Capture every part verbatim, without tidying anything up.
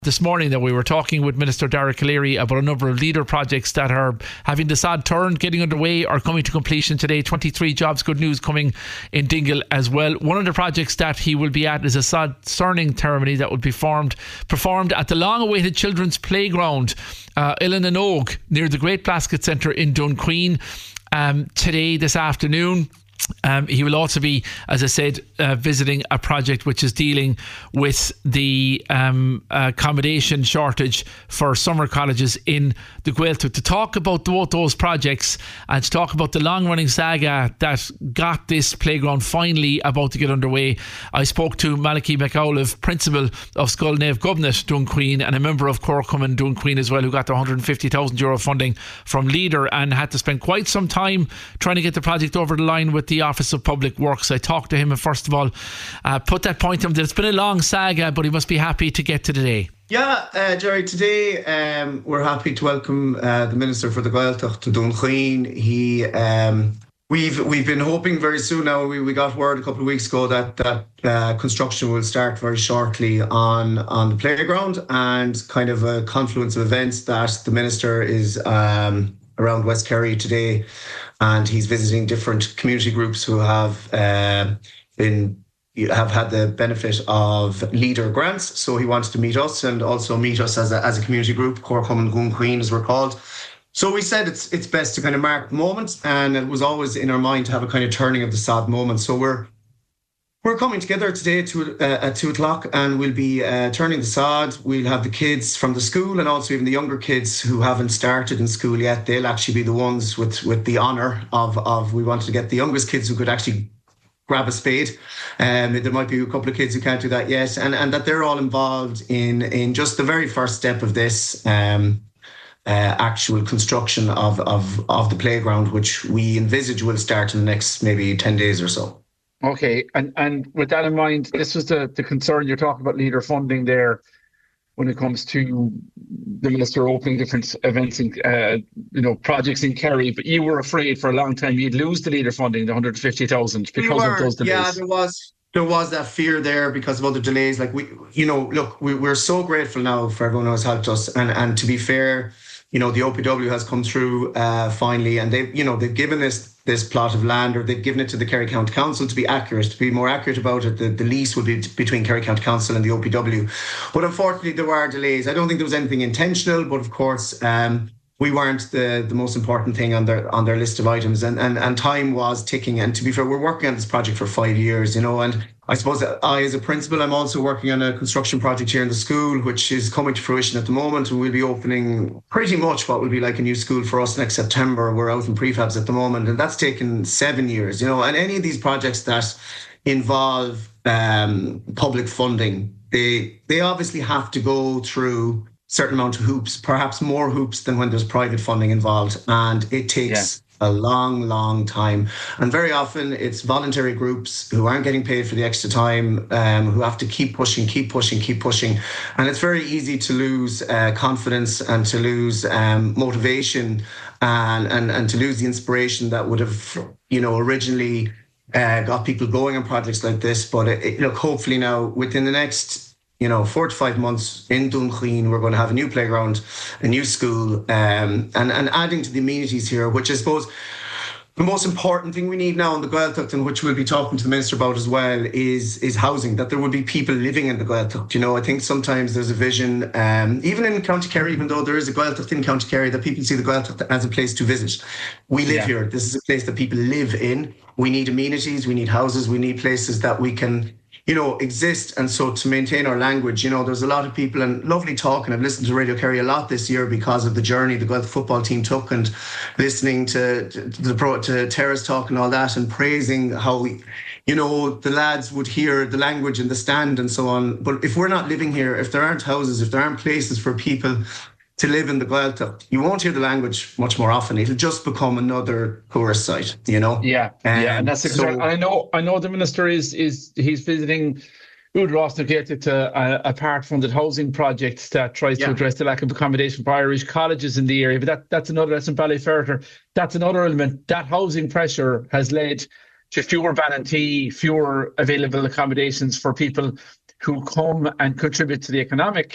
This morning that we were talking with Minister Dara Calleary about a number of leader projects that are having the sad turn, getting underway or coming to completion today. twenty-three jobs, good news coming in Dingle as well. One of the projects that he will be at is a sad cerning ceremony that will be formed, performed at the long-awaited Children's Playground, uh, Illinanogue, near the Great Plaskett Centre in Dunqueen, um, today, this afternoon. Um, he will also be, as I said, uh, visiting a project which is dealing with the um, accommodation shortage for summer colleges in the Gaeltacht. To talk about both those projects and to talk about the long-running saga that got this playground finally about to get underway, I spoke to Malachy McAuliffe, Principal of Scoil Gubnet Dunqueen and a member of Corcoran Dunqueen as well, who got the one hundred fifty thousand euro funding from Leader and had to spend quite some time trying to get the project over the line with the Office of Public Works. I talked to him and first of all uh, put that point to him that it's been a long saga, but he must be happy to get to the day. Yeah, uh, Jerry, today um, we're happy to welcome uh, the Minister for the Gaeltacht to Dunqueen. He, um, we've we've been hoping very soon now. We, we got word a couple of weeks ago that that uh, construction will start very shortly on on the playground, and kind of a confluence of events that the Minister is um, around West Kerry today. And he's visiting different community groups who have uh, been have had the benefit of Leader grants. So he wants to meet us and also meet us as a as a community group, Corcoran Dunqueen as we're called. So we said it's it's best to kind of mark the moment, and it was always in our mind to have a kind of turning of the sad moment. So we're We're coming together today to, uh, at two o'clock, and we'll be uh, turning the sod. We'll have the kids from the school and also even the younger kids who haven't started in school yet. They'll actually be the ones with, with the honour of, of, we wanted to get the youngest kids who could actually grab a spade. Um, there might be a couple of kids who can't do that yet, and, and that they're all involved in, in just the very first step of this um, uh, actual construction of, of, of the playground, which we envisage will start in the next maybe ten days or so. Okay, and and with that in mind, this was the, the concern you're talking about Leader funding there when it comes to the Minister opening different events and uh, you know projects in Kerry. But you were afraid for a long time you'd lose the Leader funding, the one hundred fifty thousand, because we of those delays. Yeah, there was there was that fear there because of other delays. Like we, you know, look, we, we're so grateful now for everyone who has helped us, and and to be fair, you know, the O P W has come through uh, finally, and they've, you know, they've given us this plot of land, or they've given it to the Kerry County Council. To be accurate, to be more accurate about it, the, the lease will be between Kerry County Council and the O P W. But unfortunately, there were delays. I don't think there was anything intentional, but of course, um, we weren't the, the most important thing on their on their list of items, and, and and time was ticking. And to be fair, we're working on this project for five years, you know, and I suppose I, as a principal, I'm also working on a construction project here in the school, which is coming to fruition at the moment. And we'll be opening pretty much what will be like a new school for us next September. We're out in prefabs at the moment, and that's taken seven years, you know, and any of these projects that involve um, public funding, they they obviously have to go through certain amount of hoops, perhaps more hoops than when there's private funding involved. And it takes yeah. a long, long time. And very often it's voluntary groups who aren't getting paid for the extra time, um, who have to keep pushing, keep pushing, keep pushing. And it's very easy to lose uh, confidence and to lose um, motivation and, and, and to lose the inspiration that would have, you know, originally uh, got people going on projects like this. But it, it, look, hopefully now within the next you know, four to five months in Dunqueen, we're going to have a new playground, a new school, um, and, and adding to the amenities here, which I suppose the most important thing we need now in the Gaeltacht, and which we'll be talking to the Minister about as well, is is housing, that there will be people living in the Gaeltacht. You know, I think sometimes there's a vision, um, even in County Kerry, even though there is a Gaeltacht in County Kerry, that people see the Gaeltacht as a place to visit. We live yeah. here. This is a place that people live in. We need amenities, we need houses, we need places that we can, you know, exist. And so to maintain our language, you know, there's a lot of people, and lovely talk, and I've listened to Radio Kerry a lot this year because of the journey the Gaeltacht football team took, and listening to, to the pro to Terrace talk and all that, and praising how we, you know, the lads would hear the language in the stand and so on. But if we're not living here, if there aren't houses, if there aren't places for people to live in the Gaeltacht, you won't hear the language much more often. It'll just become another tourist site, you know. Yeah, um, yeah, and that's exactly. So, I know, I know. The Minister is is he's visiting Udrosnagated to a, a part-funded housing project that tries yeah. to address the lack of accommodation for Irish colleges in the area. But that that's another. That's in Ballyferter. That's another element. That housing pressure has led to fewer Ballantee, fewer available accommodations for people who come and contribute to the economic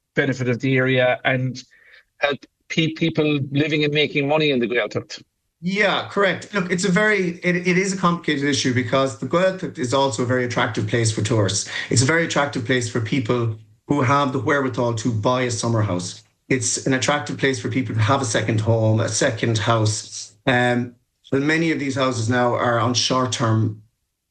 benefit of the area and help pe- people living and making money in the Gaeltacht. Yeah, correct. Look, it's a very, it, it is a complicated issue because the Gaeltacht is also a very attractive place for tourists. It's a very attractive place for people who have the wherewithal to buy a summer house. It's an attractive place for people to have a second home, a second house. Um, well, many of these houses now are on short-term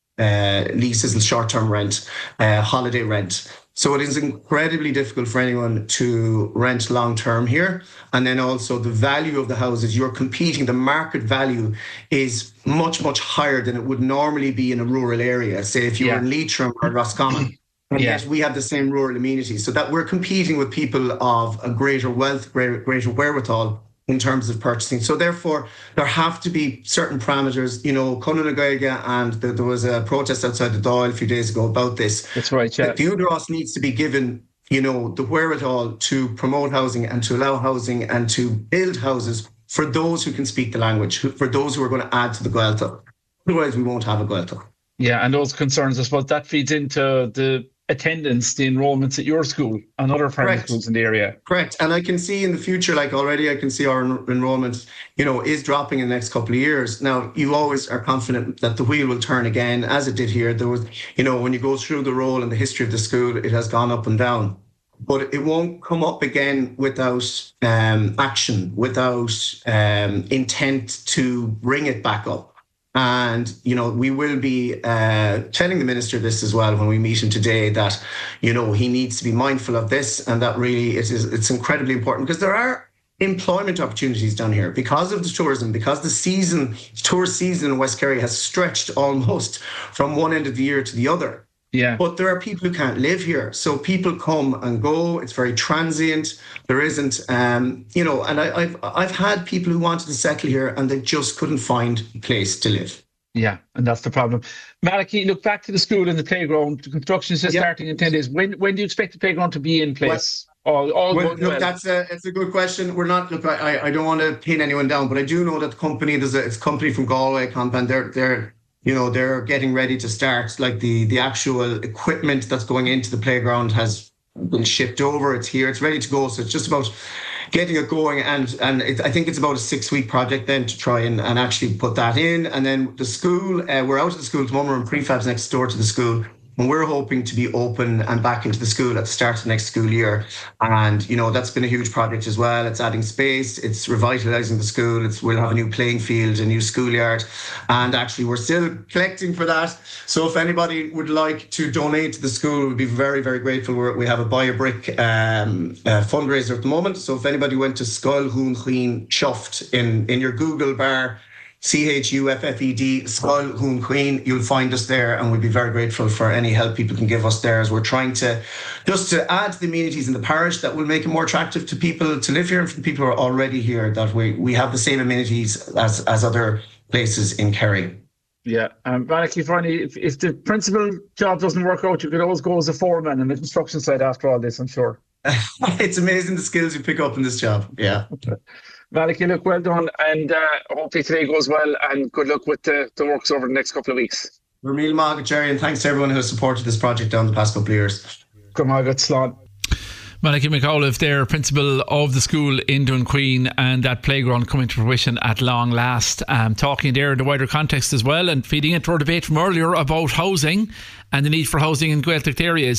uh, leases and short-term rent, uh, holiday rent. So it is incredibly difficult for anyone to rent long-term here. And then also the value of the houses, you're competing, the market value is much, much higher than it would normally be in a rural area. Say if you yeah. were in Leitrim or Roscommon. And yeah. yet we have the same rural amenities. So that we're competing with people of a greater wealth, greater, greater wherewithal in terms of purchasing. So therefore, there have to be certain parameters. You know, Conan na Gaeilge, and the, there was a protest outside the Dáil a few days ago about this. That's right, yeah. The Údarás needs to be given, you know, the wherewithal to promote housing and to allow housing and to build houses for those who can speak the language, for those who are going to add to the Gaeltacht. Otherwise, we won't have a Gaeltacht. Yeah, and those concerns, I suppose, that feeds into the attendance, the enrollments at your school and other primary Correct. schools in the area. Correct. And I can see in the future, like already I can see our en- enrollment, you know, is dropping in the next couple of years. Now, you always are confident that the wheel will turn again, as it did here. There was, you know, when you go through the role and the history of the school, it has gone up and down. But it won't come up again without um, action, without um, intent to bring it back up. And, you know, we will be uh, telling the minister this as well when we meet him today, that, you know, he needs to be mindful of this, and that really it is, it's incredibly important because there are employment opportunities down here because of the tourism, because the season, tourist season in West Kerry has stretched almost from one end of the year to the other. Yeah. But there are people who can't live here. So people come and go. It's very transient. There isn't, um, you know, and I, I've I've had people who wanted to settle here and they just couldn't find a place to live. Yeah, and that's the problem. Malachy, look back to the school and the playground. The construction is just yeah. starting in ten days. When when do you expect the playground to be in place? Well, all, all well, look, well. that's a it's a good question. We're not look. I I don't want to pin anyone down, but I do know that the company there's a it's a company from Galway, Compan. They're they're. You know, they're getting ready to start. Like the, the actual equipment that's going into the playground has been shipped over. It's here. It's ready to go. So it's just about getting it going. And and it, I think it's about a six-week project then to try and, and actually put that in. And then the school, uh, we're out of the school at the moment. We're in prefabs next door to the school. And we're hoping to be open and back into the school at the start of the next school year. And, you know, that's been a huge project as well. It's adding space. It's revitalising the school. It's, we'll have a new playing field, a new schoolyard. And actually, we're still collecting for that. So if anybody would like to donate to the school, we'd be very, very grateful. We're, we have a Buy a Brick um, uh, fundraiser at the moment. So if anybody went to Scoil Hún Chuain Chuffed in, in your Google bar, C H U F F E D, Scoil Hún Chuain, you'll find us there, and we'd be very grateful for any help people can give us there, as we're trying to just to add to the amenities in the parish that will make it more attractive to people to live here, and for the people who are already here, that we, we have the same amenities as, as other places in Kerry. Yeah, um, Malachy, for any, if, if the principal job doesn't work out, you could always go as a foreman on the construction side after all this, I'm sure. It's amazing the skills you pick up in this job, yeah. Malachy, look, well done, and uh, hopefully today goes well, and good luck with the, the works over the next couple of weeks. Vermeil Margaret, Jerry, and thanks to everyone who has supported this project down the past couple of years. Good Margaret, Slán. Malachy McAuliffe there, principal of the school in Dunqueen, and that playground coming to fruition at long last. Um, talking there in the wider context as well, and feeding into our debate from earlier about housing and the need for housing in Gaeltacht areas.